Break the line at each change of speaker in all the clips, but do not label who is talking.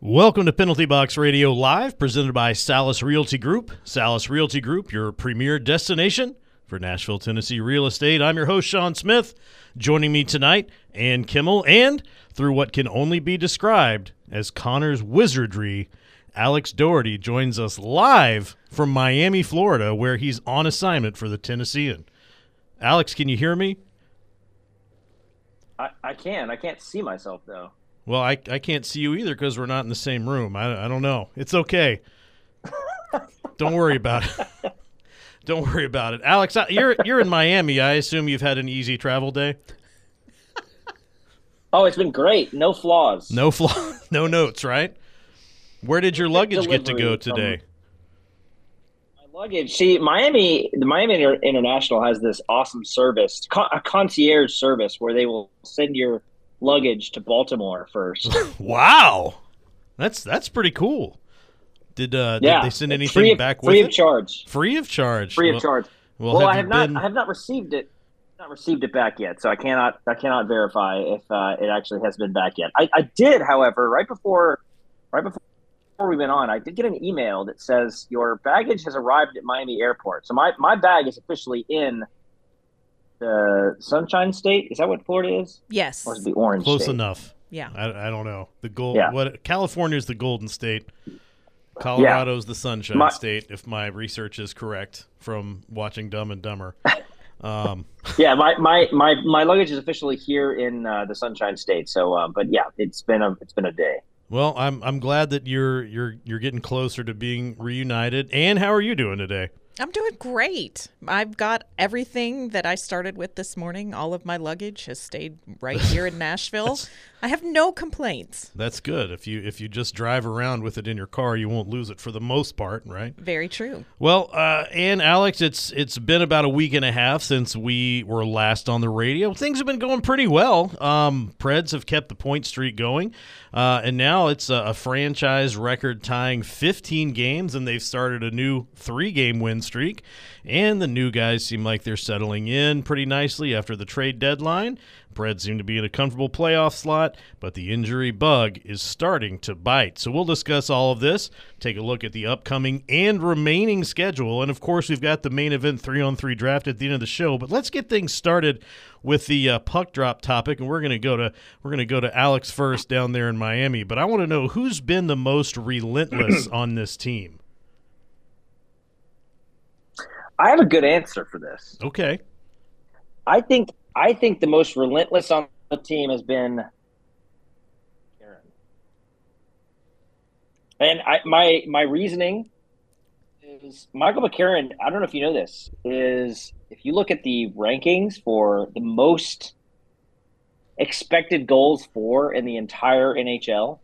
Welcome to Penalty Box Radio Live, presented by Salas Realty Group. Salas Realty Group, your premier destination for Nashville, Tennessee real estate. I'm your host, Sean Smith. Joining me tonight, Ann Kimmel, and through what can only be described as Connor's wizardry, Alex Doherty joins us live from Miami, Florida, where he's on assignment for the Tennessean. Alex, can you hear me?
I can. I can't see myself, though.
Well, I can't see you either because we're not in the same room. I don't know. It's okay. Don't worry about it. Don't worry about it. Alex, you're in Miami. I assume you've had an easy travel day?
Oh, it's been great. No flaws.
No notes, right? Where did your luggage get to go today?
My luggage. See, the Miami International has this awesome service, a concierge service, where they will send your luggage to Baltimore first.
Wow, that's pretty cool. Did they send anything back with it?
Free of charge.
Free of charge.
Free of charge.
Well,
I have not received it. Not received it back yet, so I cannot verify if it actually has been back yet. I did, however, right before we went on, I did get an email that says your baggage has arrived at Miami Airport. So my bag is officially in the Sunshine State. Is that what Florida is?
Yes.
Or is it the Orange
Close
State?
enough.
Yeah.
I don't know. The gold.
Yeah.
What? California's the Golden State. Colorado's the Sunshine State, if my research is correct from watching Dumb and Dumber.
Yeah, my luggage is officially here in the Sunshine State. So, but yeah, it's been a day.
Well, I'm glad that you're getting closer to being reunited. And how are you doing today?
I'm doing great. I've got everything that I started with this morning. All of my luggage has stayed right here in Nashville. I have no complaints.
That's good. If you just drive around with it in your car, you won't lose it for the most part, right?
Very true.
Well, and Alex, it's been about a week and a half since we were last on the radio. Things have been going pretty well. Preds have kept the point streak going, and now it's a franchise record tying 15 games, and they've started a new 3-game win streak. And the new guys seem like they're settling in pretty nicely after the trade deadline. Preds seem to be in a comfortable playoff slot, but the injury bug is starting to bite. So we'll discuss all of this, take a look at the upcoming and remaining schedule, and of course we've got the main event 3-on-3 draft at the end of the show. But let's get things started with the puck drop topic, and we're going to go to Alex first down there in Miami. But I want to know who's been the most relentless on this team.
I have a good answer for this.
Okay.
I think the most relentless on the team has been Aaron. And my reasoning is Michael McCarron, I don't know if you know this, is if you look at the rankings for the most expected goals for in the entire NHL,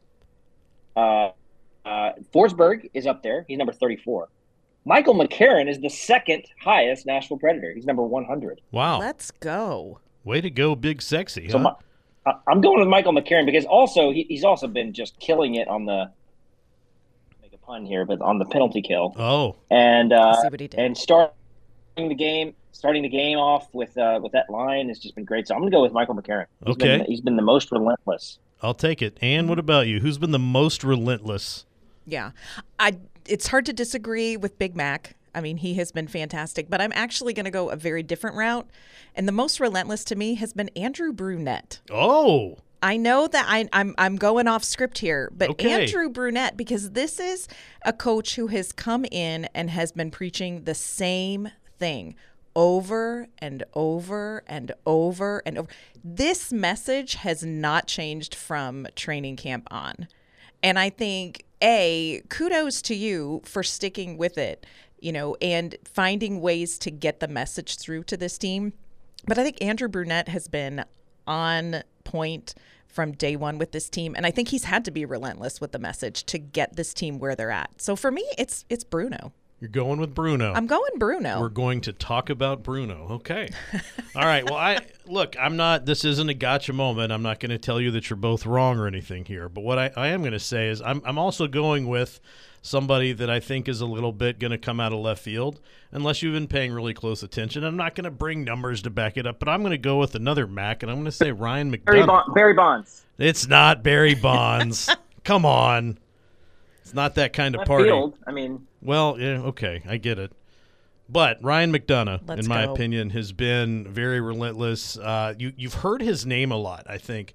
Forsberg is up there. He's number 34. Michael McCarron is the second highest Nashville Predator. He's number 100.
Wow.
Let's go.
Way to go, Big Sexy,
huh? So I'm going with Michael McCarron because also he's also been just killing it on the, make a pun here, but on the penalty kill.
Oh.
And
see what he did.
And starting the game off with that line has just been great. So I'm going to go with Michael McCarron. He's been the most relentless.
I'll take it. Ann, what about you? Who's been the most relentless?
Yeah. It's hard to disagree with Big Mac. I mean, he has been fantastic, but I'm actually going to go a very different route. And the most relentless to me has been Andrew Brunette.
Oh.
I know that I'm going off script here, but
okay.
Andrew Brunette, because this is a coach who has come in and has been preaching the same thing over and over and over and over. This message has not changed from training camp on. And I think, kudos to you for sticking with it, and finding ways to get the message through to this team. But I think Andrew Brunette has been on point from day one with this team. And I think he's had to be relentless with the message to get this team where they're at. So for me, it's Bruno.
You're going with Bruno.
I'm going Bruno.
We're going to talk about Bruno. Okay. All right. Well, this isn't a gotcha moment. I'm not going to tell you that you're both wrong or anything here. But what I am going to say is I'm also going with somebody that I think is a little bit going to come out of left field, unless you've been paying really close attention. I'm not going to bring numbers to back it up, but I'm going to go with another Mac, and I'm going to say Ryan McDonagh.
Barry Bonds.
It's not Barry Bonds. come on. It's not that kind of
Left
party.
field, I mean,
Well, yeah, okay, I get it. But Ryan McDonough,
Let's
in my
go.
opinion, has been very relentless. You've heard his name a lot, I think,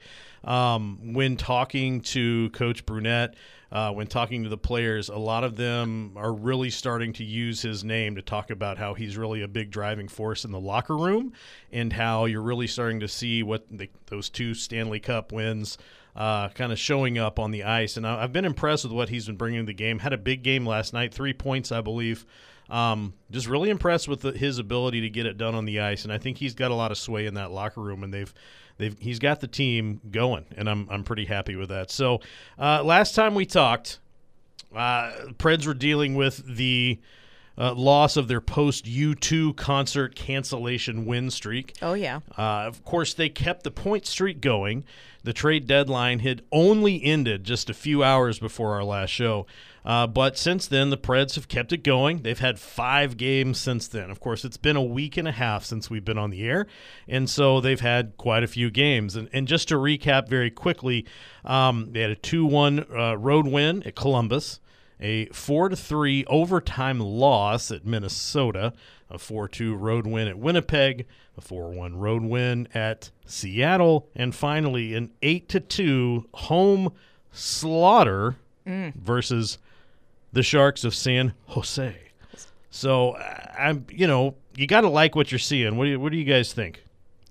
when talking to Coach Brunette, when talking to the players. A lot of them are really starting to use his name to talk about how he's really a big driving force in the locker room and how you're really starting to see what those 2 Stanley Cup wins kind of showing up on the ice. And I've been impressed with what he's been bringing to the game. Had a big game last night, 3 points, I believe. Just really impressed with his ability to get it done on the ice, and I think he's got a lot of sway in that locker room, and he's got the team going, and I'm pretty happy with that. So last time we talked, Preds were dealing with the loss of their post U2 concert cancellation win streak.
Oh, yeah.
Of course, they kept the point streak going. The trade deadline had only ended just a few hours before our last show. But since then, the Preds have kept it going. They've had 5 games since then. Of course, it's been a week and a half since we've been on the air, and so they've had quite a few games. And just to recap very quickly, they had a 2-1 road win at Columbus, a 4-3 overtime loss at Minnesota, a 4-2 road win at Winnipeg, a 4-1 road win at Seattle, and finally an 8-2 home slaughter versus the Sharks of San Jose. So you got to like what you're seeing. What do you guys think?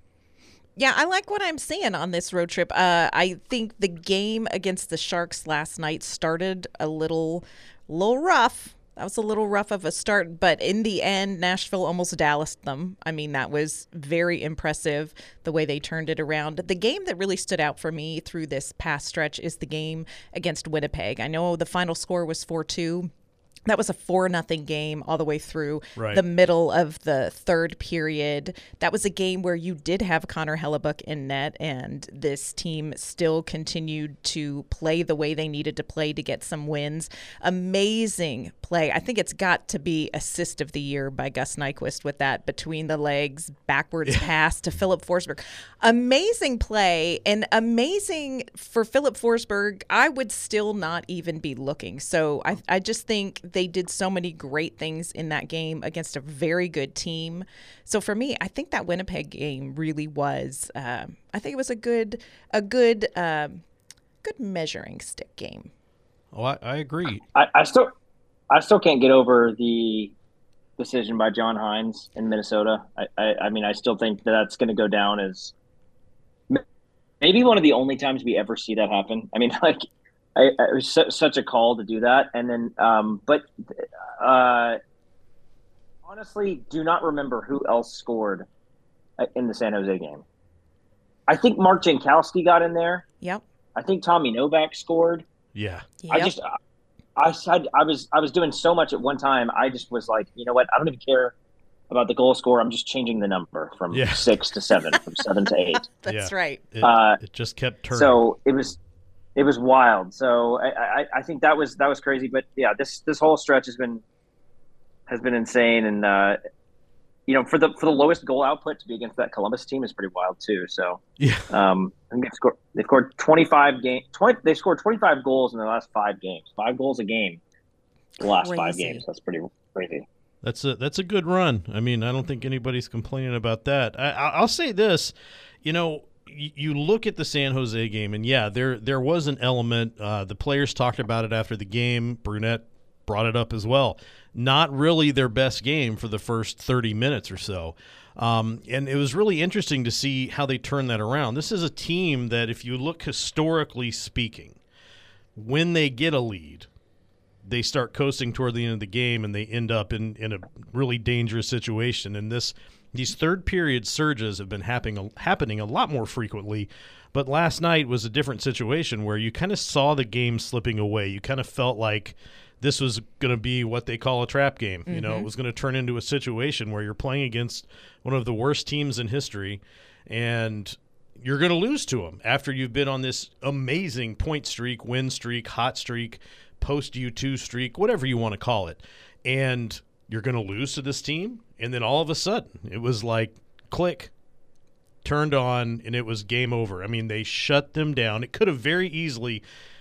Yeah, I like what I'm seeing on this road trip. I think the game against the Sharks last night started a little rough. That was a little rough of a start, but in the end, Nashville almost Dallased them. I mean, that was very impressive, the way they turned it around. The game that really stood out for me through this past stretch is the game against Winnipeg. I know the final score was 4-2. That was a 4-0 game all the way through the middle of the third period. That was a game where you did have Connor Hellebuck in net, and this team still continued to play the way they needed to play to get some wins. Amazing play. I think it's got to be assist of the year by Gus Nyquist with that between the legs, backwards pass to Philip Forsberg. Amazing play, and amazing for Philip Forsberg. I would still not even be looking. So I just think they did so many great things in that game against a very good team. So for me, I think that Winnipeg game really was. I think it was a good measuring stick game.
Oh, I agree.
I still can't get over the decision by John Hines in Minnesota. I mean, I still think that's going to go down as maybe one of the only times we ever see that happen. I mean, like. It was such a call to do that, and then, honestly, do not remember who else scored in the San Jose game. I think Mark Jankowski got in there.
Yep.
I think Tommy Novak scored.
Yeah.
Yep.
I was doing so much at one time. I just was like, you know what? I don't even care about the goal score. I'm just changing the number from 6 to 7, from 7 to 8.
That's right.
It just kept turning.
So it was wild. So I think that was crazy. But yeah, this whole stretch has been insane. And for the lowest goal output to be against that Columbus team is pretty wild too. So
yeah,
I think they scored 25 They scored 25 goals in the last 5 games. 5 goals a game. The last 5 games. That's pretty crazy.
That's a good run. I mean, I don't think anybody's complaining about that. I'll say this, you look at the San Jose game, and yeah, there was an element. The players talked about it after the game. Brunette brought it up as well. Not really their best game for the first 30 minutes or so. And it was really interesting to see how they turned that around. This is a team that, if you look historically speaking, when they get a lead, they start coasting toward the end of the game, and they end up in a really dangerous situation. And these third period surges have been happening a lot more frequently, but last night was a different situation where you kind of saw the game slipping away. You kind of felt like this was going to be what they call a trap game. Mm-hmm. It was going to turn into a situation where you're playing against one of the worst teams in history, and you're going to lose to them after you've been on this amazing point streak, win streak, hot streak, post U2 streak, whatever you want to call it. And you're going to lose to this team, and then all of a sudden it was like click, turned on, and it was game over. I mean, they shut them down. It could have very easily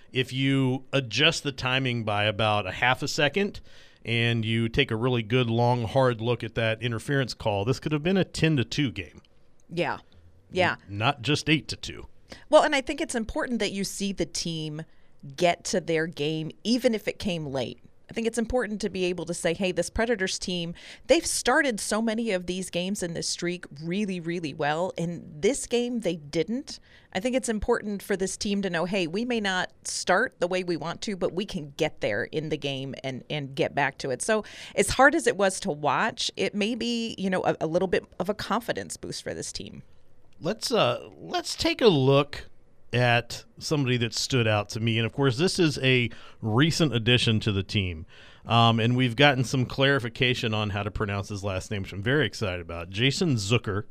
if you adjust the timing by about a half a second and you take a really good, long, hard look at that interference call, this could have been a 10-2 game.
Yeah. Yeah.
Not just 8-2.
Well, and I think it's important that you see the team get to their game, even if it came late. I think it's important to be able to say, hey, this Predators team, they've started so many of these games in this streak really, really well. In this game, they didn't. I think it's important for this team to know, hey, we may not start the way we want to, but we can get there in the game and get back to it. So as hard as it was to watch, it may be, a little bit of a confidence boost for this team.
Let's take a look at somebody that stood out to me. And, of course, this is a recent addition to the team. And we've gotten some clarification on how to pronounce his last name, which I'm very excited about. Jason Zucker,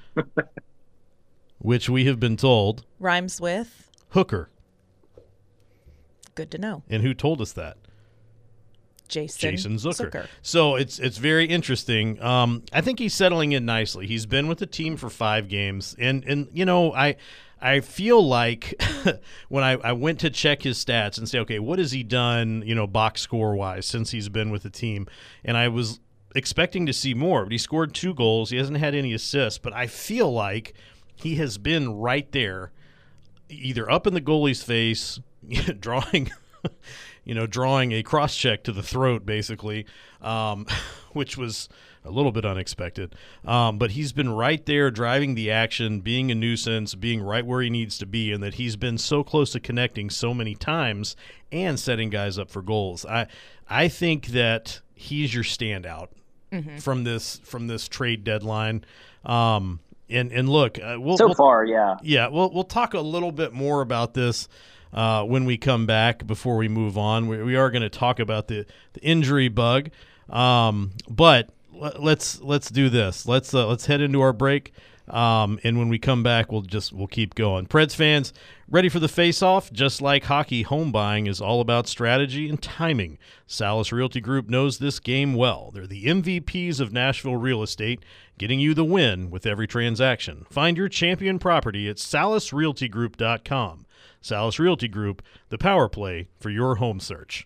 which we have been told
rhymes with
hooker.
Good to know.
And who told us that?
Jason Zucker.
So it's very interesting. I think he's settling in nicely. He's been with the team for 5 games. And I feel like when I went to check his stats and say, okay, what has he done, box score-wise since he's been with the team? And I was expecting to see more, but he scored 2 goals. He hasn't had any assists, but I feel like he has been right there, either up in the goalie's face, drawing a cross-check to the throat, basically, which was a little bit unexpected. But he's been right there driving the action, being a nuisance, being right where he needs to be, and that he's been so close to connecting so many times and setting guys up for goals. I think that he's your standout from this trade deadline. And look, we'll talk a little bit more about this when we come back. Before we move on, we are going to talk about the injury bug, but let's do this. Let's head into our break, and when we come back, we'll keep going. Preds fans, ready for the face-off? Just like hockey, home buying is all about strategy and timing. Salas Realty Group knows this game well. They're the MVPs of Nashville real estate, getting you the win with every transaction. Find your champion property at salasrealtygroup.com. Salas Realty Group, the power play for your home search.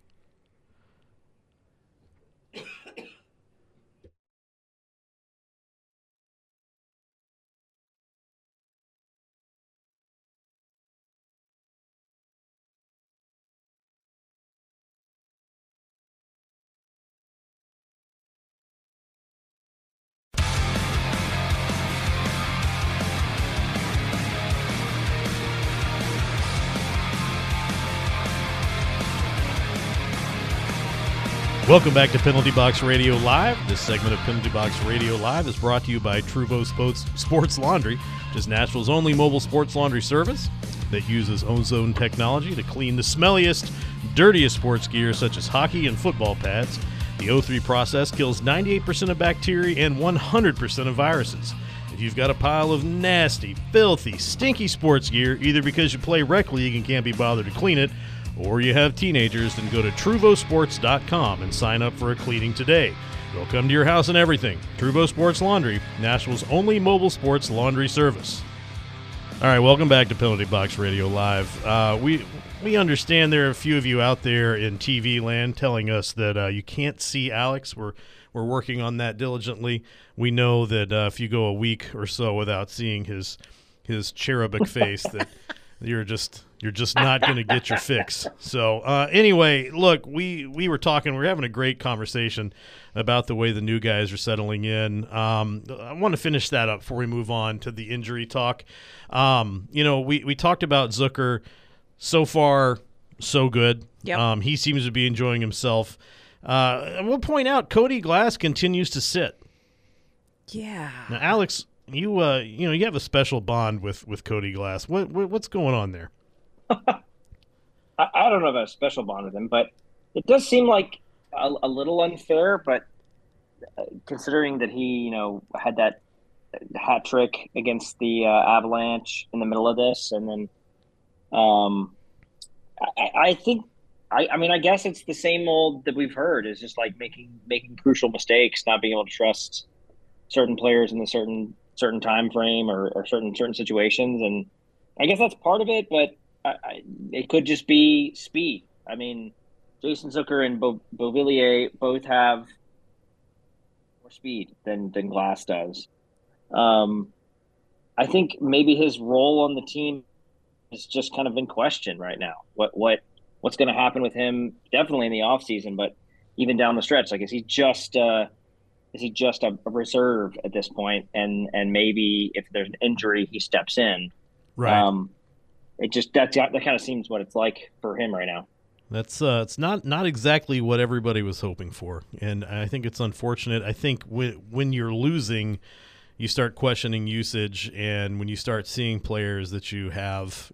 Welcome back to Penalty Box Radio Live. This segment of Penalty Box Radio Live is brought to you by Truvo Sports Laundry, which is Nashville's only mobile sports laundry service that uses ozone technology to clean the smelliest, dirtiest sports gear such as hockey and football pads. The O3 process kills 98% of bacteria and 100% of viruses. If you've got a pile of nasty, filthy, stinky sports gear, either because you play rec league and can't be bothered to clean it, or you have teenagers, then go to TruvoSports.com and sign up for a cleaning today. They'll come to your house and everything. Truvo Sports Laundry, Nashville's only mobile sports laundry service. All right, welcome back to Penalty Box Radio Live. We understand there are a few of you out there in TV land telling us that you can't see Alex. We're working on that diligently. We know that if you go a week or so without seeing his cherubic face, that you're just not going to get your fix. So anyway, look, we were having a great conversation about the way the new guys are settling in. I want to finish that up before we move on to the injury talk. We talked about Zucker. So far, so good.
Yep.
He seems to be enjoying himself. We'll point out Cody Glass continues to sit.
Yeah.
Now, Alex, you have a special bond with Cody Glass. What's going on there?
I don't know about a special bond with him, but it does seem like a little unfair. But considering that he, had that hat trick against the Avalanche in the middle of this, and then I think, I guess it's the same old that we've heard, is just like making crucial mistakes, not being able to trust certain players in a certain time frame or certain situations, and I guess that's part of it. But it could just be speed. I mean, Jason Zucker and Beauvillier both have more speed than Glass does. Um, I think maybe his role on the team is just kind of in question right now. What's going to happen with him? Definitely in the offseason, but even down the stretch, like is he just a reserve at this point? And maybe if there's an injury, he steps in.
Right.
It just that kind of seems what it's like for him right now.
That's it's not exactly what everybody was hoping for, and I think it's unfortunate. I think when you're losing, you start questioning usage, and when you start seeing players that you have,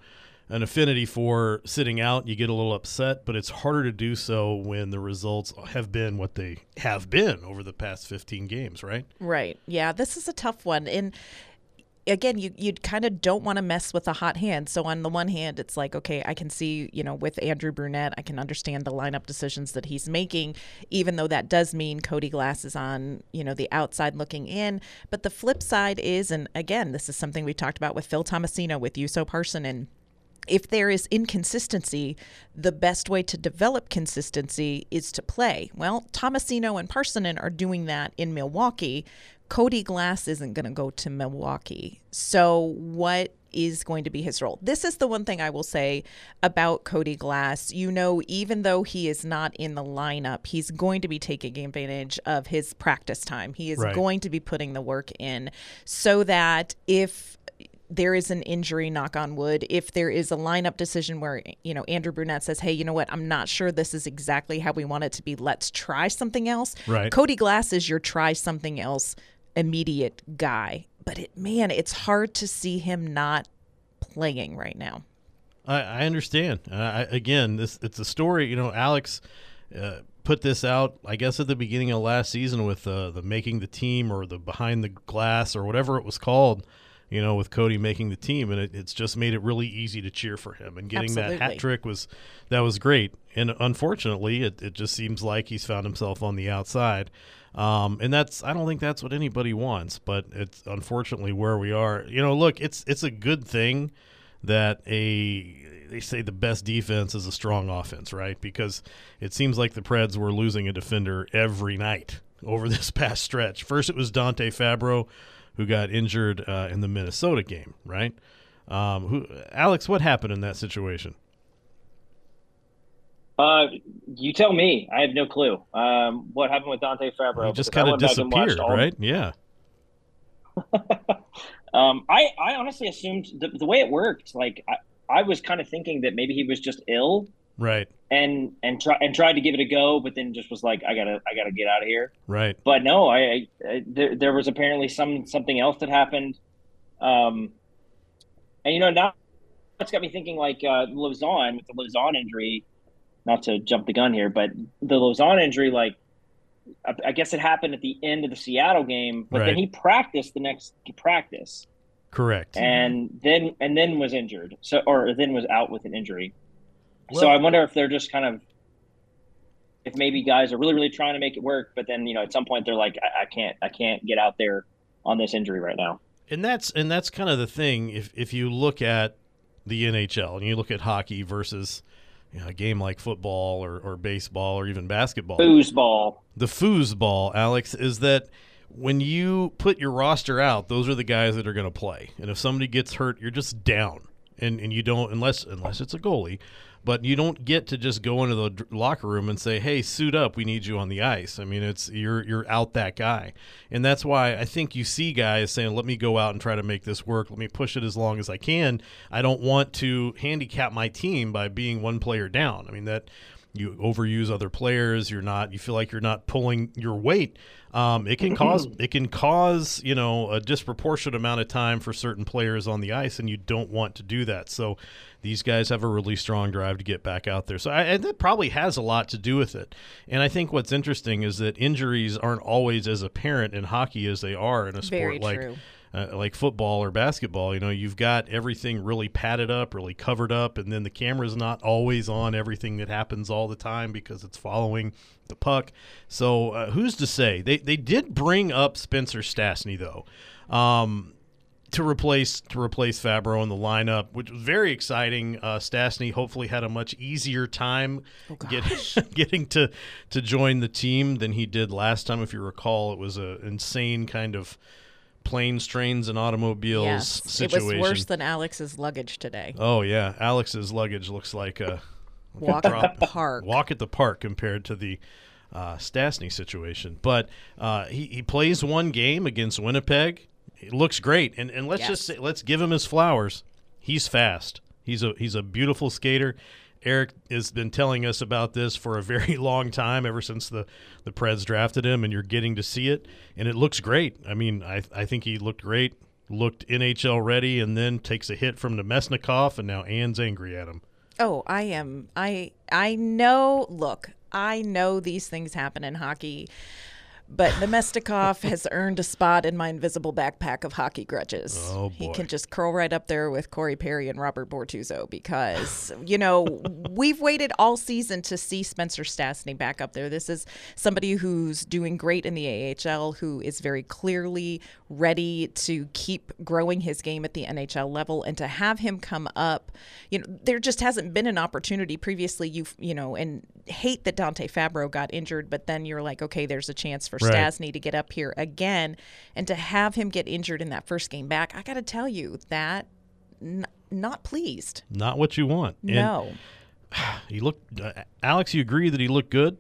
an affinity for sitting out, you get a little upset, but it's harder to do so when the results have been what they have been over the past 15 games, right?
Right. Yeah, this is a tough one. And again, you kind of don't want to mess with a hot hand. So on the one hand, it's like, okay, I can see, with Andrew Brunette, I can understand the lineup decisions that he's making, even though that does mean Cody Glass is on, the outside looking in. But the flip side is, and again, this is something we talked about with Phil Tomasino, with Juuso Parssinen, if there is inconsistency, the best way to develop consistency is to play. Well, Tomasino and Parssinen are doing that in Milwaukee. Cody Glass isn't going to go to Milwaukee. So what is going to be his role? This is the one thing I will say about Cody Glass. Even though he is not in the lineup, he's going to be taking advantage of his practice time. He is going to be putting the work in so that if there is an injury, knock on wood, if there is a lineup decision where, Andrew Brunette says, hey, you know what, I'm not sure this is exactly how we want it to be. Let's try something else.
Right.
Cody Glass is your try something else immediate guy. But it's hard to see him not playing right now.
I understand. Again, it's a story. Alex put this out, I guess, at the beginning of last season with the making the team or the behind the glass or whatever it was called. With Cody making the team, and it's just made it really easy to cheer for him. And getting that hat trick was great. And unfortunately, it just seems like he's found himself on the outside. And I don't think that's what anybody wants, but it's unfortunately where we are. Look, it's a good thing that they say the best defense is a strong offense, right? Because it seems like the Preds were losing a defender every night over this past stretch. First, it was Dante Fabro, who got injured in the Minnesota game, right? Alex, what happened in that situation?
You tell me. I have no clue. What happened with Dante Fabro?
He just kind of disappeared, right? Yeah.
I honestly assumed the way it worked. Like I was kind of thinking that maybe he was just ill,
right?
And tried to give it a go, but then just was like, I gotta get out of here,
right?
But no, there was apparently something else that happened, and now it's got me thinking like Lauzon with the Lauzon injury. Not to jump the gun here, but the Lauzon injury, like I guess it happened at the end of the Seattle game, but then he practiced the next practice.
Correct.
And then was injured. Or then was out with an injury. Well, so I wonder if they're just kind of, if maybe guys are really, really trying to make it work, but then, at some point they're like, I can't get out there on this injury right now.
And that's kind of the thing. If you look at the NHL and you look at hockey versus a game like football or baseball or even basketball.
Foosball. The
foosball, Alex, is that when you put your roster out, those are the guys that are going to play. And if somebody gets hurt, you're just down. And you don't, unless it's a goalie, but you don't get to just go into the locker room and say, hey, suit up, we need you on the ice. I mean, you're out that guy. And that's why I think you see guys saying, let me go out and try to make this work. Let me push it as long as I can. I don't want to handicap my team by being one player down. I mean, that you overuse other players. You feel like you're not pulling your weight. It can cause a disproportionate amount of time for certain players on the ice, and you don't want to do that. So these guys have a really strong drive to get back out there. So and that probably has a lot to do with it. And I think what's interesting is that injuries aren't always as apparent in hockey as they are in a sport like football or basketball. You've got everything really padded up, really covered up, and then the camera's not always on everything that happens all the time because it's following the puck. So who's to say? They did bring up Spencer Stastny, though. to replace Fabro in the lineup, which was very exciting. Stastny hopefully had a much easier time getting to join the team than he did last time. If you recall, it was an insane kind of planes, trains, and automobiles situation.
It was worse than Alex's luggage today.
Oh yeah, Alex's luggage looks like a
walk at the park.
Walk at the park compared to the Stastny situation. But he plays one game against Winnipeg. It looks great, and let's just say, let's give him his flowers. He's fast. He's a beautiful skater. Eric has been telling us about this for a very long time, ever since the Preds drafted him, and you're getting to see it, and it looks great. I mean, I think he looked great, looked NHL ready, and then takes a hit from Nemesnikov, and now Ann's angry at him.
Oh, I am. I know. Look, I know these things happen in hockey. But Nemesnikov has earned a spot in my invisible backpack of hockey grudges.
Oh, boy.
He can just curl right up there with Corey Perry and Robert Bortuzzo because, we've waited all season to see Spencer Stastny back up there. This is somebody who's doing great in the AHL, who is very clearly ready to keep growing his game at the NHL level, and to have him come up, there just hasn't been an opportunity previously. And hate that Dante Fabro got injured, but then you're like, okay, there's a chance for Stastny to get up here again, and to have him get injured in that first game back, I got to tell you that not pleased.
Not what you want.
No.
And he looked. Alex, you agree that he looked good?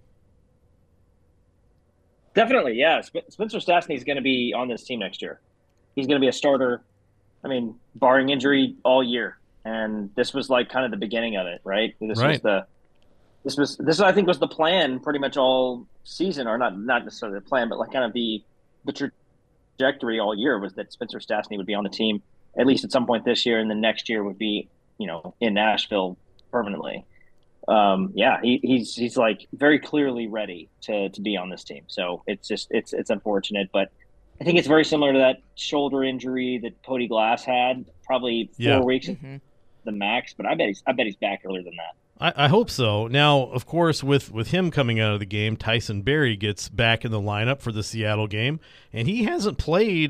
Definitely, yeah. Spencer Stastny is going to be on this team next year. He's going to be a starter. I mean, barring injury, all year. And this was like kind of the beginning of it, right? This I think was the plan pretty much all season, or not necessarily the plan, but like kind of the trajectory all year was that Spencer Stastny would be on the team at least at some point this year, and then next year would be in Nashville permanently. He's like very clearly ready to be on this team. So it's unfortunate, but I think it's very similar to that shoulder injury that Cody Glass had, probably 4 weeks the max. But I bet he's back earlier than that.
I hope so. Now, of course, with him coming out of the game, Tyson Barrie gets back in the lineup for the Seattle game, and he hasn't played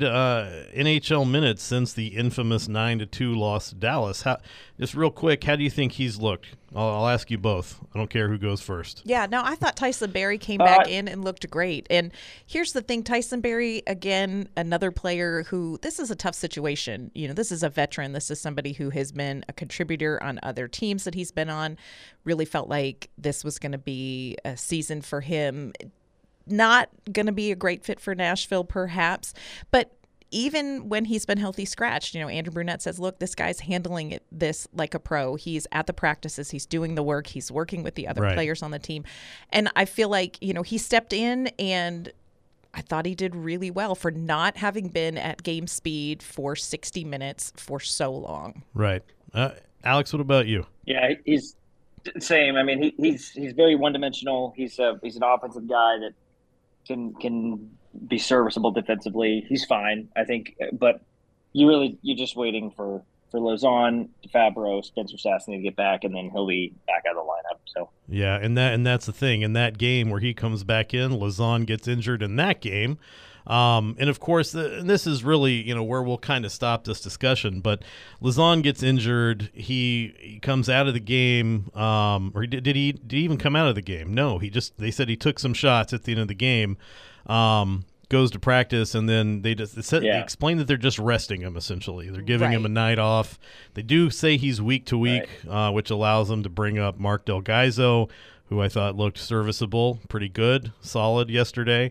NHL minutes since the infamous 9-2 loss to Dallas. Just real quick, how do you think he's looked? I'll ask you both. I don't care who goes first.
Yeah, no, I thought Tyson Barrie came back in and looked great. And here's the thing, Tyson Barrie, again, another player who, this is a tough situation. This is a veteran. This is somebody who has been a contributor on other teams that he's been on. Really felt like this was going to be a season for him. Not going to be a great fit for Nashville, perhaps, but even when he's been healthy scratched, Andrew Brunette says, look, this guy's handling this like a pro. He's at the practices. He's doing the work. He's working with the other players on the team. And I feel like, he stepped in, and I thought he did really well for not having been at game speed for 60 minutes for so long.
Right. Alex, what about you?
Yeah, he's same. I mean, he's very one-dimensional. He's an offensive guy that can be serviceable defensively. He's fine, I think, but you're just waiting for Lauzon, Fabro, Spencer Stastny to get back, and then he'll be back out of the lineup. So
yeah, and that's the thing. In that game where he comes back in, Lauzon gets injured in that game. And of course, this is really, where we'll kind of stop this discussion. But Lauzon gets injured. He comes out of the game, or did he even come out of the game? No, they said he took some shots at the end of the game. Goes to practice, and then they explain that they're just resting him, essentially. They're giving him a night off. They do say he's week to week, which allows them to bring up Mark Del Gaizo, who I thought looked serviceable, pretty good, solid yesterday.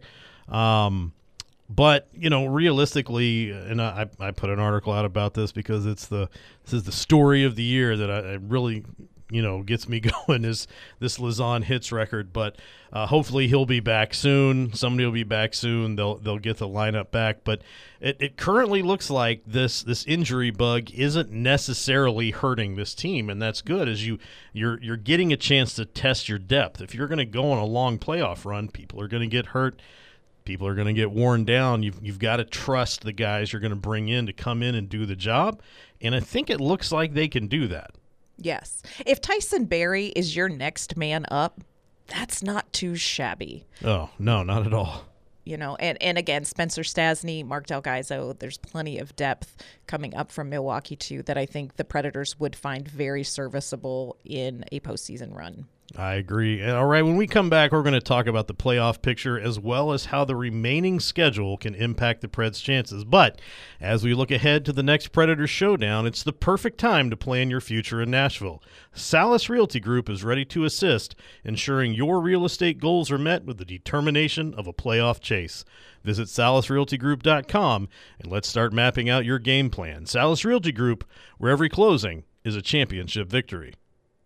But, realistically, and I put an article out about this because this is the story of the year that I really, gets me going, is this Lauzon hits record. But hopefully he'll be back soon. Somebody will be back soon. They'll get the lineup back. But it currently looks like this injury bug isn't necessarily hurting this team, and that's good, as you're getting a chance to test your depth. If you're going to go on a long playoff run, people are going to get hurt. People are going to get worn down. You've got to trust the guys you're going to bring in to come in and do the job, and I think it looks like they can do that.
Yes. If Tyson Barrie is your next man up, that's not too shabby.
Oh, no, not at all.
and again, Spencer Stasny, Mark Del Gaizo, there's plenty of depth coming up from Milwaukee too that I think the Predators would find very serviceable in a postseason run.
I agree. All right, when we come back, we're going to talk about the playoff picture as well as how the remaining schedule can impact the Preds' chances. But as we look ahead to the next Predators showdown, it's the perfect time to plan your future in Nashville. Salas Realty Group is ready to assist, ensuring your real estate goals are met with the determination of a playoff chase. Visit SalasRealtyGroup.com and let's start mapping out your game plan. Salas Realty Group, where every closing is a championship victory.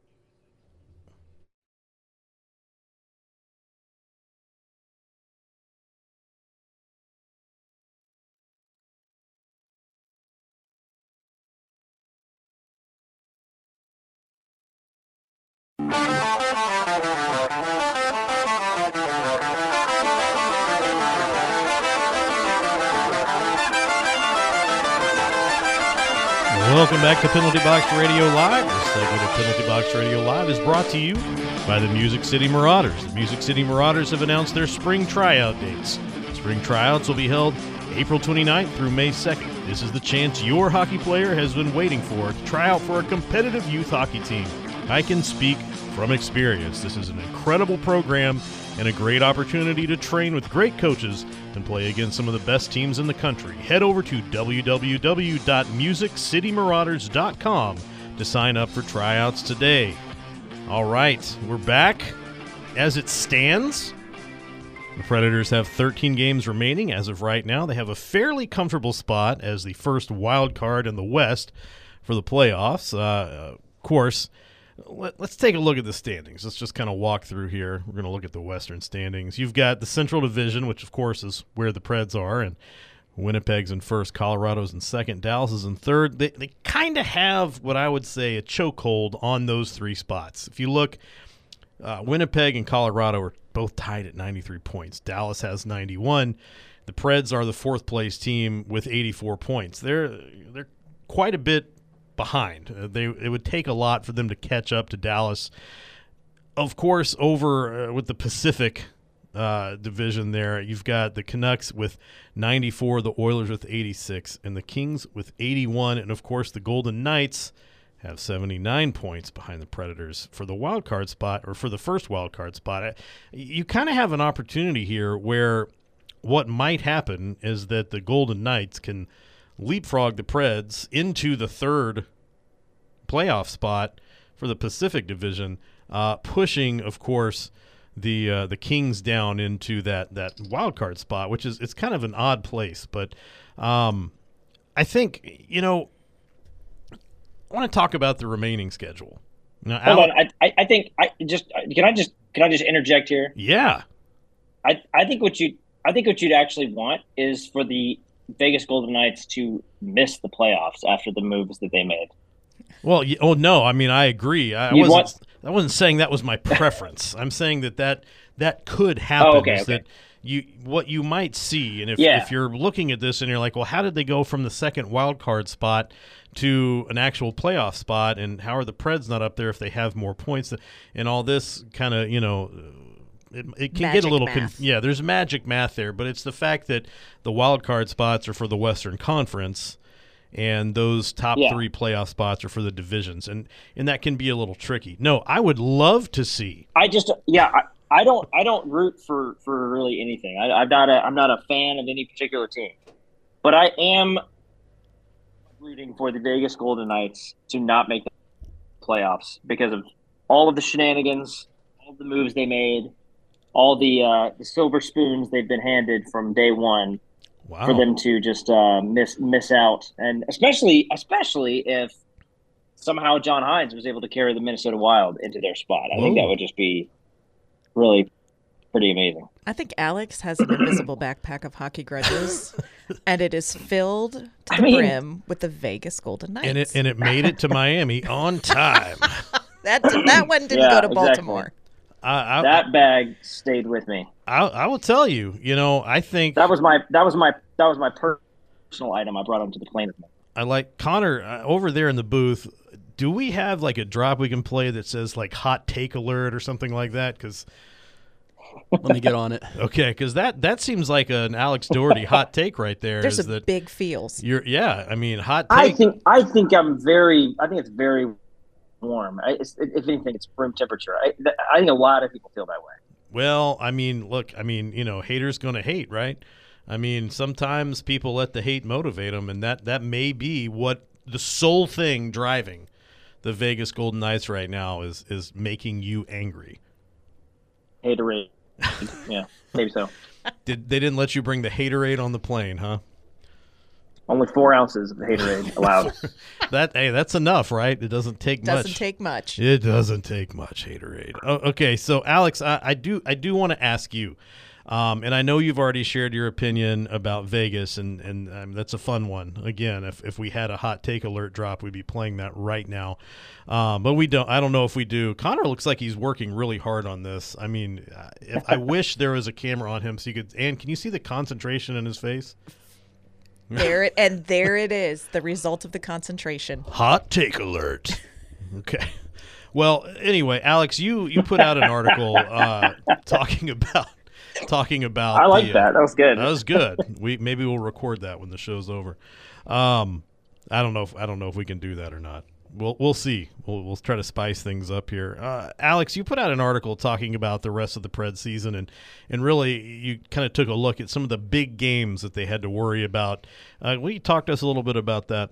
Welcome back to Penalty Box Radio Live. This segment of Penalty Box Radio Live is brought to you by the Music City Marauders. The Music City Marauders have announced their spring tryout dates. Spring tryouts will be held April 29th through May 2nd. This is the chance your hockey player has been waiting for to try out for a competitive youth hockey team. I can speak from experience. This is an incredible program and a great opportunity to train with great coaches and play against some of the best teams in the country. Head over to www.musiccitymarauders.com to sign up for tryouts today. All right, we're back. As it stands, the Predators have 13 games remaining. As of right now, they have a fairly comfortable spot as the first wild card in the West for the playoffs. Of course, let's take a look at the standings. Let's just kind of walk through here. We're going to look at the Western standings. You've got the Central Division, which, of course, is where the Preds are, and Winnipeg's in first, Colorado's in second, Dallas is in third. They kind of have what I would say a chokehold on those three spots. If you look, Winnipeg and Colorado are both tied at 93 points. Dallas has 91. The Preds are the fourth-place team with 84 points. They're quite a bit behind. It would take a lot for them to catch up to Dallas. Of course, over with the Pacific division there, you've got the Canucks with 94, the Oilers with 86, and the Kings with 81, and of course the Golden Knights have 79 points behind the Predators for the wild card spot, or for the first wild card spot. You kind of have an opportunity here where what might happen is that the Golden Knights can leapfrog the Preds into the third playoff spot for the Pacific Division, pushing, of course, the Kings down into that wild card spot, which is it's kind of an odd place. But I think I want to talk about the remaining schedule. Now,
Hold on, I think can I just interject here?
Yeah,
I think what you'd actually want is for the Vegas Golden Knights to miss the playoffs after the moves that they made.
Well, no, I mean, I agree. I wasn't saying that was my preference. I'm saying that could happen.
Okay.
That what you might see, and if you're looking at this and you're like, well, how did they go from the second wild card spot to an actual playoff spot, and how are the Preds not up there if they have more points, and all this kind of, it can get a little there's magic math there, but it's the fact that the wild card spots are for the Western Conference and those top three playoff spots are for the divisions, and that can be a little tricky. No, I would love to see.
I don't root for really anything. I'm not a fan of any particular team, but I am rooting for the Vegas Golden Knights to not make the playoffs because of all of the shenanigans, all of the moves they made, all the silver spoons they've been handed from day one.
Wow.
For them to just miss out, and especially if somehow John Hines was able to carry the Minnesota Wild into their spot. I think that would just be really pretty amazing.
I think Alex has an invisible backpack of hockey grudges, and it is filled to the brim with the Vegas Golden Knights.
And it made it to Miami on time.
That one didn't go to Baltimore.
Exactly. That bag stayed with me.
I will tell you. I think
that was my personal item I brought onto the plane with me.
I like Connor over there in the booth. Do we have like a drop we can play that says like hot take alert or something like that? Because
Let me get on it.
Okay, because that seems like an Alex Doherty hot take right there.
There's
is
a
that
big feels.
I mean, hot
I
take.
think it's very warm. If anything, it's room temperature. I think a lot of people feel that way.
Well, I mean, look, haters going to hate, right? I mean, sometimes people let the hate motivate them, and that may be what the sole thing driving the Vegas Golden Knights right now is making you angry.
Haterade. Yeah, maybe so.
They didn't let you bring the haterade on the plane, huh?
Only 4 ounces of haterade allowed.
That's enough, right? It doesn't take much.
Doesn't take much.
It doesn't take much haterade. Oh, okay, so Alex, I do want to ask you, and I know you've already shared your opinion about Vegas, and that's a fun one. Again, if we had a hot take alert drop, we'd be playing that right now, but we don't. I don't know if we do. Connor looks like he's working really hard on this. I mean, I wish there was a camera on him so you could. Ann, can you see the concentration in his face?
There it is, the result of the concentration.
Hot take alert. Okay. Well, anyway, Alex, you put out an article talking about.
I like that. That was good.
That was good. Maybe we'll record that when the show's over. I don't know if we can do that or not. We'll see. We'll try to spice things up here. Alex, you put out an article talking about the rest of the Preds season, and really you kind of took a look at some of the big games that they had to worry about. Will you talk to us a little bit about that?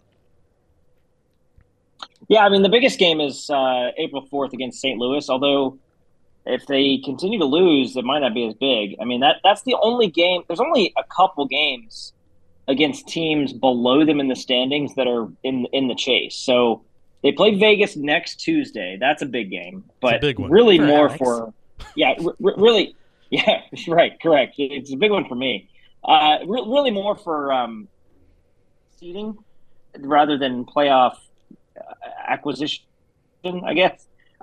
Yeah, I mean, the biggest game is April 4th against St. Louis, although if they continue to lose, it might not be as big. I mean, that's the only game. There's only a couple games against teams below them in the standings that are in the chase. So they play Vegas next Tuesday. That's a big game, but
a big one.
Really
for
more
Alex.
for really, yeah, right, correct. It's a big one for me. Really more for seeding rather than playoff acquisition, I guess.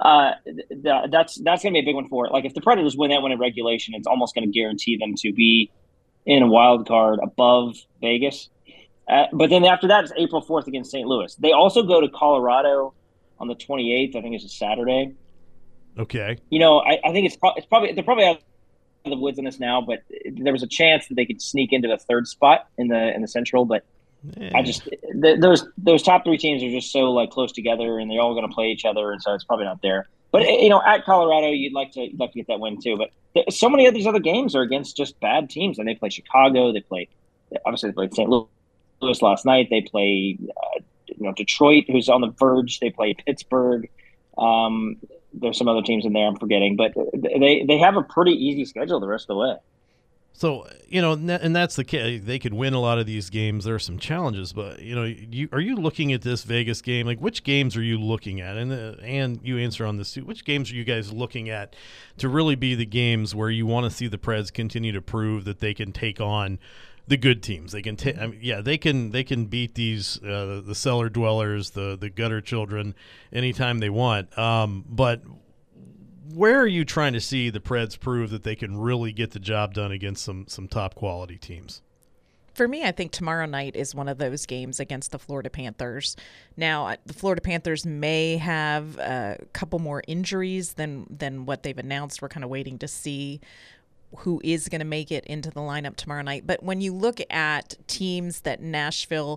That's going to be a big one for it. Like if the Predators win that one in regulation, it's almost going to guarantee them to be in a wild card above Vegas. But then after that, it's April 4th against St. Louis. They also go to Colorado on the 28th. I think it's a Saturday.
Okay.
You know, I think it's probably they're probably out of the woods on this now, but there was a chance that they could sneak into the third spot in the Central. But I just those top 3 teams are just so like close together, and they're all going to play each other, and so it's probably not there. But you know, at Colorado, you'd like to get that win too. But so many of these other games are against just bad teams, and they play Chicago. They played St. Louis last night. They play Detroit, who's on the verge. They play Pittsburgh. There's some other teams in there I'm forgetting, but they have a pretty easy schedule the rest of the way.
So, and that's the case. They could win a lot of these games. There are some challenges, but, are you looking at this Vegas game? Like, which games are you looking at? And you answer on this too. Which games are you guys looking at to really be the games where you want to see the Preds continue to prove that they can take on the good teams? They can they can beat these the cellar dwellers, the gutter children anytime they want. But where are you trying to see the Preds prove that they can really get the job done against some top quality teams?
For me, I think tomorrow night is one of those games against the Florida Panthers. Now, the Florida Panthers may have a couple more injuries than what they've announced. We're kind of waiting to see who is going to make it into the lineup tomorrow night. But when you look at teams that Nashville,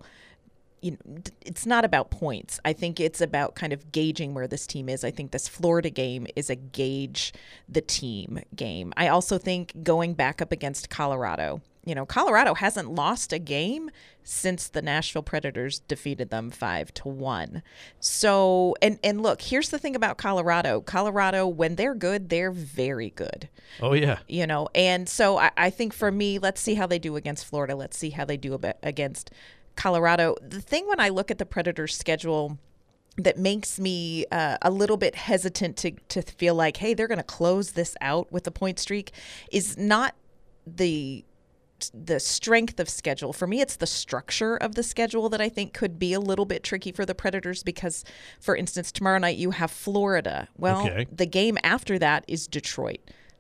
it's not about points. I think it's about kind of gauging where this team is. I think this Florida game is a gauge the team game. I also think going back up against Colorado, Colorado hasn't lost a game since the Nashville Predators defeated them 5-1. So, and look, here's the thing about Colorado. Colorado, when they're good, they're very good.
Oh, yeah.
And so I think for me, let's see how they do against Florida. Let's see how they do against Colorado. The thing when I look at the Predators schedule that makes me a little bit hesitant to feel like, hey, they're going to close this out with a point streak is not the strength of schedule. For me, it's the structure of the schedule that I think could be a little bit tricky for the Predators because, for instance, tomorrow night you have Florida. Well,
okay.
The game after that is Detroit.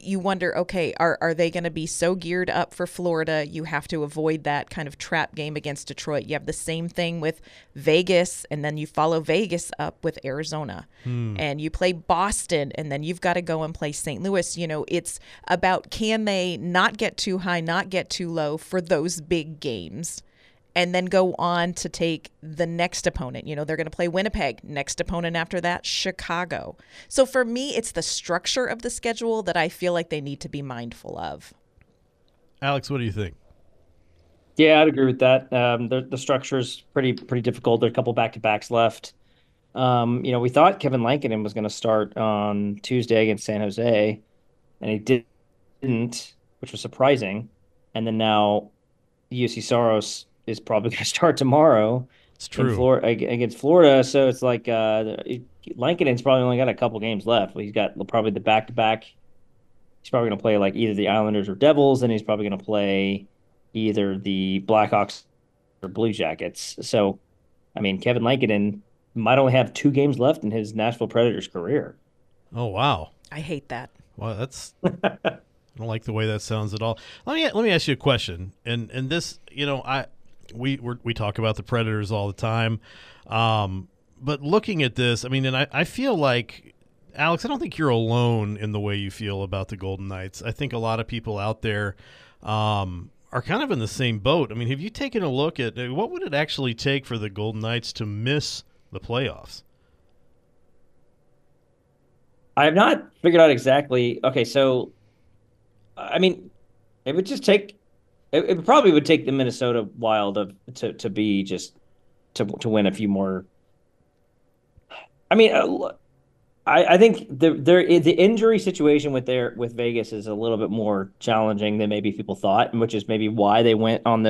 you wonder, okay, are they going to be so geared up for Florida? You have to avoid that kind of trap game against Detroit. You have the same thing with Vegas, and then you follow Vegas up with Arizona. And you play Boston, and then you've got to go and play St. Louis. It's about, can they not get too high, not get too low for those big games, and then go on to take the next opponent. They're going to play Winnipeg. Next opponent after that, Chicago. So for me, it's the structure of the schedule that I feel like they need to be mindful of.
Alex, what do you think?
Yeah, I'd agree with that. The structure is pretty difficult. There are a couple back-to-backs left. We thought Kevin Lankinen was going to start on Tuesday against San Jose, and he didn't, which was surprising. And then now UC Saros is probably going to start tomorrow.
It's true.
Against Florida. So it's like Lankinen's probably only got a couple games left. He's got probably the back-to-back. He's probably going to play like either the Islanders or Devils, and he's probably going to play either the Blackhawks or Blue Jackets. So, Kevin Lankinen might only have 2 games left in his Nashville Predators career.
Oh, wow.
I hate that.
Well, that's I don't like the way that sounds at all. Let me ask you a question. And this, we talk about the Predators all the time. But looking at this, and I feel like, Alex, I don't think you're alone in the way you feel about the Golden Knights. I think a lot of people out there are kind of in the same boat. Have you taken a look at what would it actually take for the Golden Knights to miss the playoffs?
I have not figured out exactly. Okay, so, it would just take – it probably would take the Minnesota Wild to be just to win a few more. I think the injury situation with Vegas is a little bit more challenging than maybe people thought, and which is maybe why they went on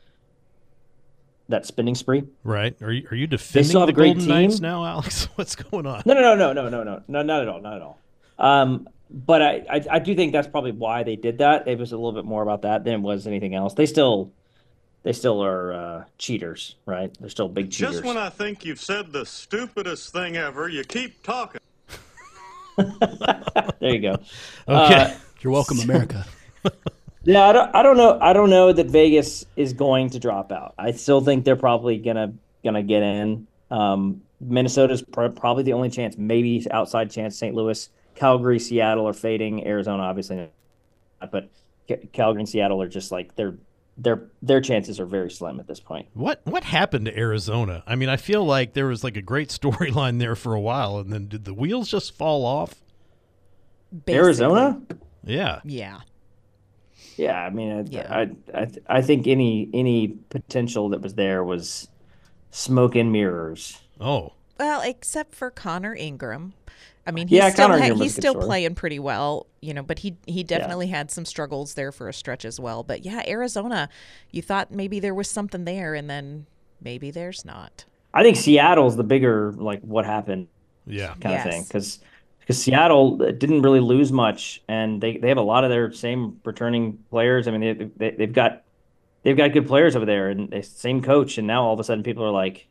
that spending spree.
Right? Are you defending the Golden Knights now, Alex? What's going on?
No, not at all. But I do think that's probably why they did that. It was a little bit more about that than it was anything else. They still are cheaters, right? They're still big cheaters.
Just when I think you've said the stupidest thing ever, you keep talking.
There you go.
Okay.
You're welcome, America.
Yeah, I don't know. I don't know that Vegas is going to drop out. I still think they're probably gonna get in. Minnesota's probably the only chance, maybe outside chance. St. Louis, Calgary, Seattle are fading. Arizona, obviously not. But Calgary and Seattle are just like their chances are very slim at this point.
What happened to Arizona? I feel like there was like a great storyline there for a while, and then did the wheels just fall off?
Basically.
Arizona?
Yeah.
Yeah.
Yeah, I think any potential that was there was smoke and mirrors.
Oh.
Well, except for Connor Ingram. He's still playing pretty well, but he definitely had some struggles there for a stretch as well. But yeah, Arizona, you thought maybe there was something there, and then maybe there's not.
I think Seattle's the bigger, like, what happened kind of thing. Because Seattle didn't really lose much, and they have a lot of their same returning players. They've got good players over there, and same coach, and now all of a sudden people are like,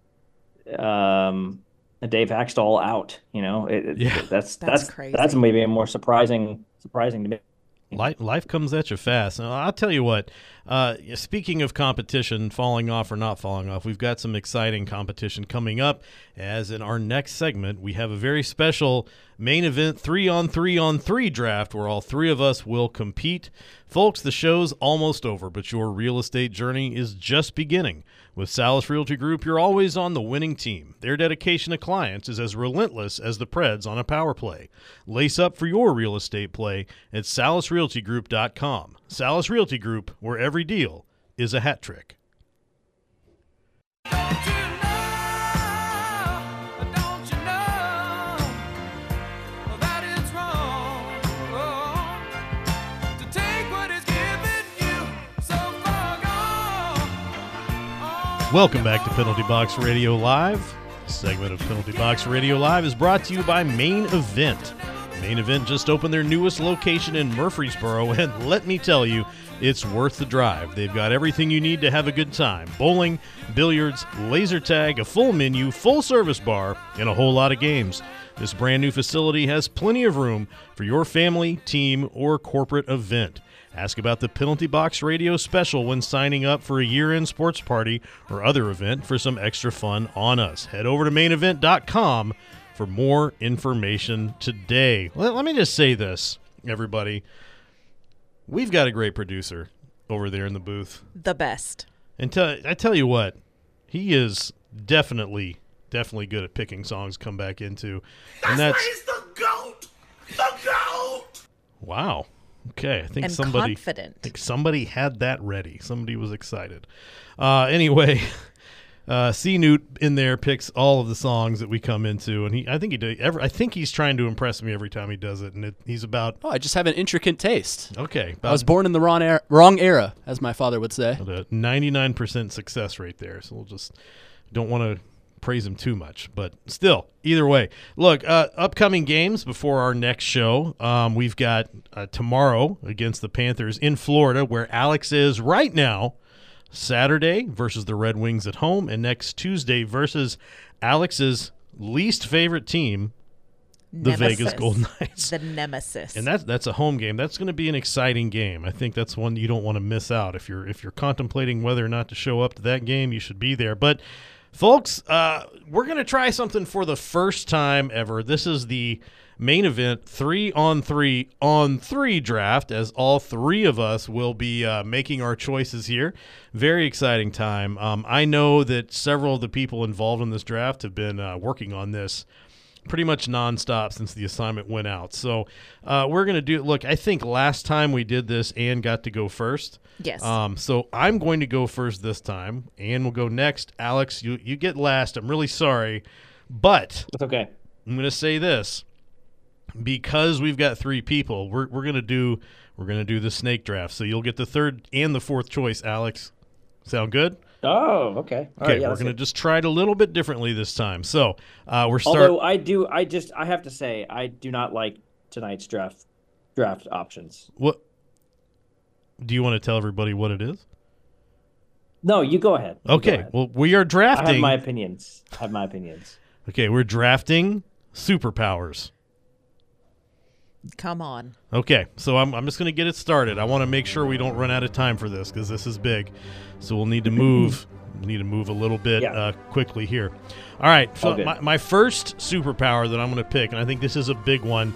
Dave Haxtell out. That's crazy. That's maybe a more surprising to me.
Life comes at you fast. Now, I'll tell you what, speaking of competition, falling off or not falling off, we've got some exciting competition coming up, as in our next segment, we have a very special main event 3-on-3-on-3 draft where all 3 of us will compete. Folks, the show's almost over, but your real estate journey is just beginning. With Salas Realty Group, you're always on the winning team. Their dedication to clients is as relentless as the Preds on a power play. Lace up for your real estate play at SalasRealtyGroup.com. Salas Realty Group, where every deal is a hat trick. Welcome back to Penalty Box Radio Live. This segment of Penalty Box Radio Live is brought to you by Main Event. Main Event just opened their newest location in Murfreesboro, and let me tell you, it's worth the drive. They've got everything you need to have a good time. Bowling, billiards, laser tag, a full menu, full service bar, and a whole lot of games. This brand new facility has plenty of room for your family, team, or corporate event. Ask about the Penalty Box Radio special when signing up for a year-end sports party or other event for some extra fun on us. Head over to mainevent.com for more information today. Let me just say this, everybody. We've got a great producer over there in the booth.
The best.
And I tell you what, he is definitely good at picking songs to come back into. And that's
he's the GOAT! The GOAT!
Wow. Okay, I think
And
somebody
confident.
I think somebody had that ready. Somebody was excited. Anyway, C-Newt in there picks all of the songs that we come into, and I think he's trying to impress me every time he does it, and he's about
Oh, I just have an intricate taste.
okay.
I was born in the wrong era, as my father would say.
About a 99% success rate there, so we'll just don't want to praise him too much, but still, either way. Look, upcoming games before our next show. We've got tomorrow against the Panthers in Florida, where Alex is right now. Saturday versus the Red Wings at home, and next Tuesday versus Alex's least favorite team, the Vegas Golden Knights.
The nemesis.
And that's a home game. That's going to be an exciting game. I think that's one you don't want to miss out. If you're contemplating whether or not to show up to that game, you should be there. But folks, we're going to try something for the first time ever. This is the Main Event 3-on-3 draft, as all three of us will be making our choices here. Very exciting time. I know that several of the people involved in this draft have been working on this pretty much nonstop since the assignment went out. So we're going to do – look, I think last time we did this, Ann got to go first.
Yes.
So I'm going to go first this time. Ann will go next. Alex, you get last. I'm really sorry. But
It's okay.
I'm going to say this. Because we've got three people, we're gonna do the snake draft. So you'll get the third and the fourth choice, Alex. Sound good?
Oh, okay. All
Okay,
right, yeah,
we're
let's
gonna
see.
just try it a little bit differently this time. So we're starting.
Although I have to say, I do not like tonight's draft options.
What do you want to tell everybody what it is?
No, you go ahead. You go
Okay,
ahead.
well we are
I
drafting.
have my opinions.
Okay, we're drafting superpowers.
Come on.
Okay, so I'm just going to get it started. I want to make sure we don't run out of time for this because this is big. So we'll need to move. a little bit quickly here. All right, so
Okay.
my first superpower that I'm going to pick, and I think this is a big one.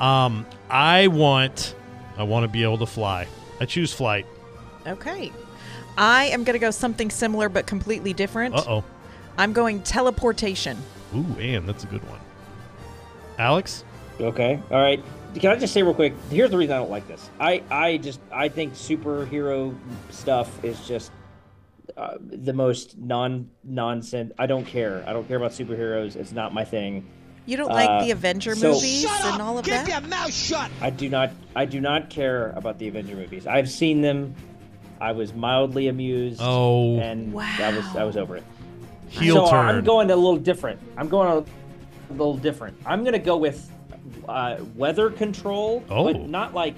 I want to be able to fly. I choose flight.
Okay. I am going to go something similar but completely different.
Uh-oh.
I'm going teleportation.
Ooh, Ann, that's a good one. Alex?
Okay. All right. Can I just say real quick? Here's the reason I don't like this. I think superhero stuff is just the most nonsense. I don't care. I don't care about superheroes. It's not my thing.
You don't like the Avenger
so-
movies and all of that?
I do not care about the Avenger movies. I've seen them. I was mildly amused.
Oh.
And
Wow.
I was over it.
Heel
so
turn.
I'm going a little different. I'm going to go with weather control,
Oh.
but not like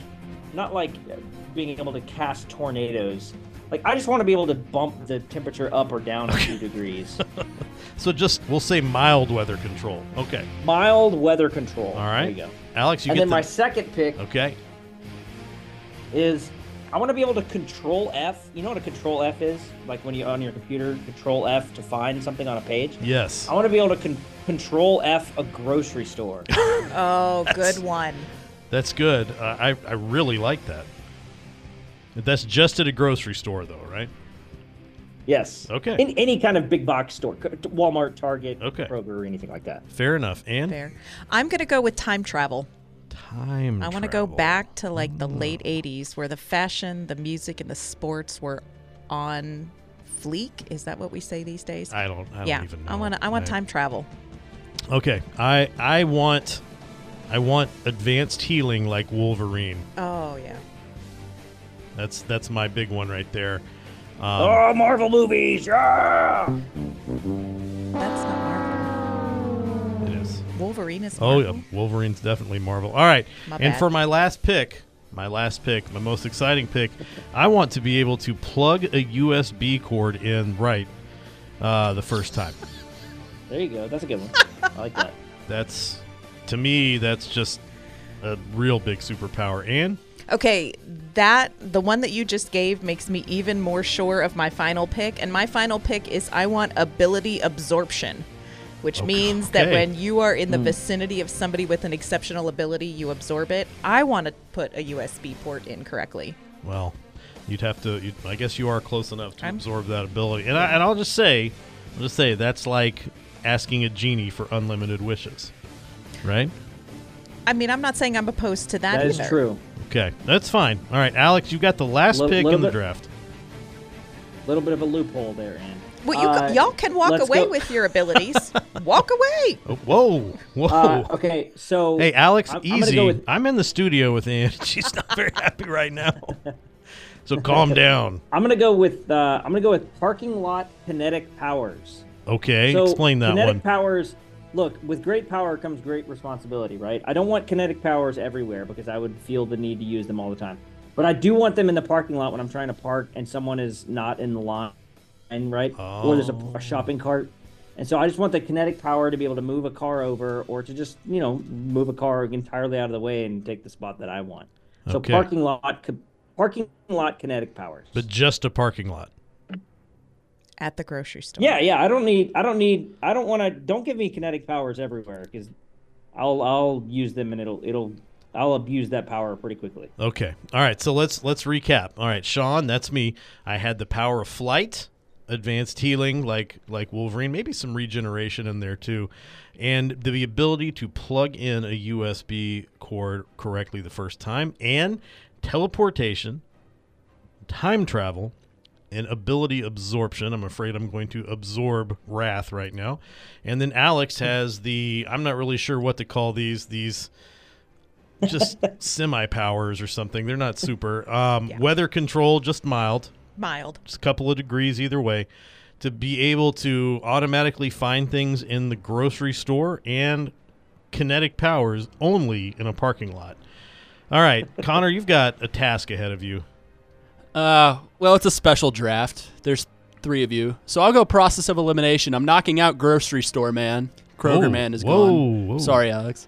being able to cast tornadoes. Like I just want to be able to bump the temperature up or down a few degrees.
So we'll say mild weather control. Okay.
Mild weather control.
All right.
There you go.
Alex, you
And
get
then my second pick
Okay.
is I want to be able to control F. You know what a control F is? Like when you on your computer, control F to find something on a page.
Yes.
I want to be able to control F a grocery store.
Oh, good one.
That's good. I really like that. That's just at a grocery store, though, right?
Yes.
Okay.
In any kind of big box store, Walmart, Target,
Okay.
Kroger, or anything like that.
Fair enough. And
Fair. I'm going to go with time travel.
time
I want to go
travel.
back to like the late 80s where the fashion, the music, and the sports were on fleek. Is that what we say these days?
I don't
yeah.
even know.
I want time travel.
Okay. I want advanced healing like Wolverine.
Oh, yeah.
That's my big one right there.
Oh, Marvel movies! Yeah!
That's not Marvel.
It is.
Wolverine is
Oh,
Marvel?
yeah. Wolverine's definitely Marvel. All right.
My
And
bad.
for my last pick, my most exciting pick, I want to be able to plug a USB cord in right the first time.
There you go. That's a good one. I like that.
That's, to me, that's just a real big superpower. And
Okay, the one that you just gave makes me even more sure of my final pick. And my final pick is I want ability absorption, which means that
okay.
when you are in the vicinity of somebody with an exceptional ability, you absorb it. I want to put a USB port in correctly.
well, you'd have to. I guess you are close enough to
I'm-
absorb that ability. And I'll just say, that's like asking a genie for unlimited wishes, right?
I mean, I'm not saying I'm opposed to that
That is
either.
true.
Okay, that's fine. All right, Alex, you got the last pick
little
in the
bit-
draft.
Little bit of a loophole there, Ann.
Well, y'all can walk
let's
away
go-
with your abilities. Walk away.
Oh, whoa.
Okay, so
Hey, Alex,
I'm gonna
easy.
go with-
I'm in the studio with Ann. She's not very happy right now. So calm down.
I'm gonna go with parking lot kinetic powers.
Okay,
So
explain that
kinetic
one.
powers. Look, with great power comes great responsibility, right? I don't want kinetic powers everywhere because I would feel the need to use them all the time. But I do want them in the parking lot when I'm trying to park and someone is not in the line, right? Or there's a shopping cart. And so I just want the kinetic power to be able to move a car over or to just, move a car entirely out of the way and take the spot that I want. So
Okay.
parking lot kinetic powers.
But just a parking lot.
At the grocery store.
Yeah. Don't give me kinetic powers everywhere because I'll use them and I'll abuse that power pretty quickly.
Okay. All right, so let's recap. All right, Sean, that's me. I had the power of flight, advanced healing like Wolverine, maybe some regeneration in there too, and the ability to plug in a USB cord correctly the first time, and teleportation, time travel, and ability absorption. I'm afraid I'm going to absorb wrath right now. And then Alex has I'm not really sure what to call these just semi-powers or something. They're not super. Weather control, just mild.
Mild.
Just a couple of degrees either way. To be able to automatically find things in the grocery store, and kinetic powers only in a parking lot. All right, Connor, you've got a task ahead of you.
Well, it's a special draft. There's 3 of you. So I'll go process of elimination. I'm knocking out grocery store man. Kroger
Whoa,
man is
whoa,
gone.
whoa.
Sorry, Alex.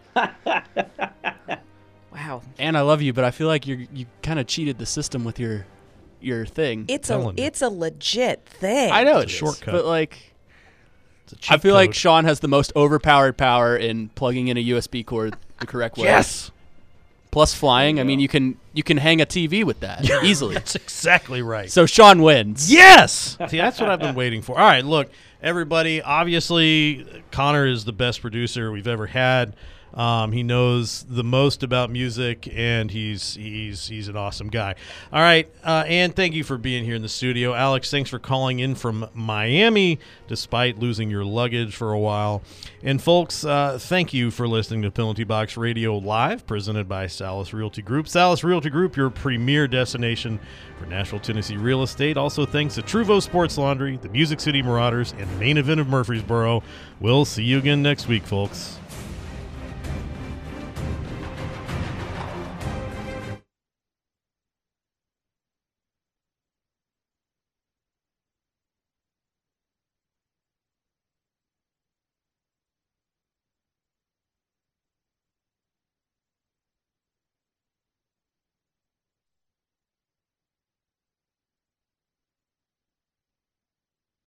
Wow.
And I love you, but I feel like you kind of cheated the system with your thing.
It's
Telling you.
a legit thing.
I know
It's a
it is,
shortcut.
but like
It's a cheat
I feel like
code.
Sean has the most overpowered power in plugging in a USB cord the correct way.
Yes.
Plus flying. I mean, you can hang a TV with that easily.
That's exactly right.
So Sean wins.
Yes! See, that's what I've been waiting for. All right, look, everybody, obviously, Connor is the best producer we've ever had. He knows the most about music, and he's an awesome guy. All right, and thank you for being here in the studio. Alex, thanks for calling in from Miami, despite losing your luggage for a while. And folks, thank you for listening to Penalty Box Radio Live, presented by Salas Realty Group. Salas Realty Group, your premier destination for Nashville, Tennessee real estate. Also thanks to Truvo Sports Laundry, the Music City Marauders, and Main Event of Murfreesboro. We'll see you again next week, folks.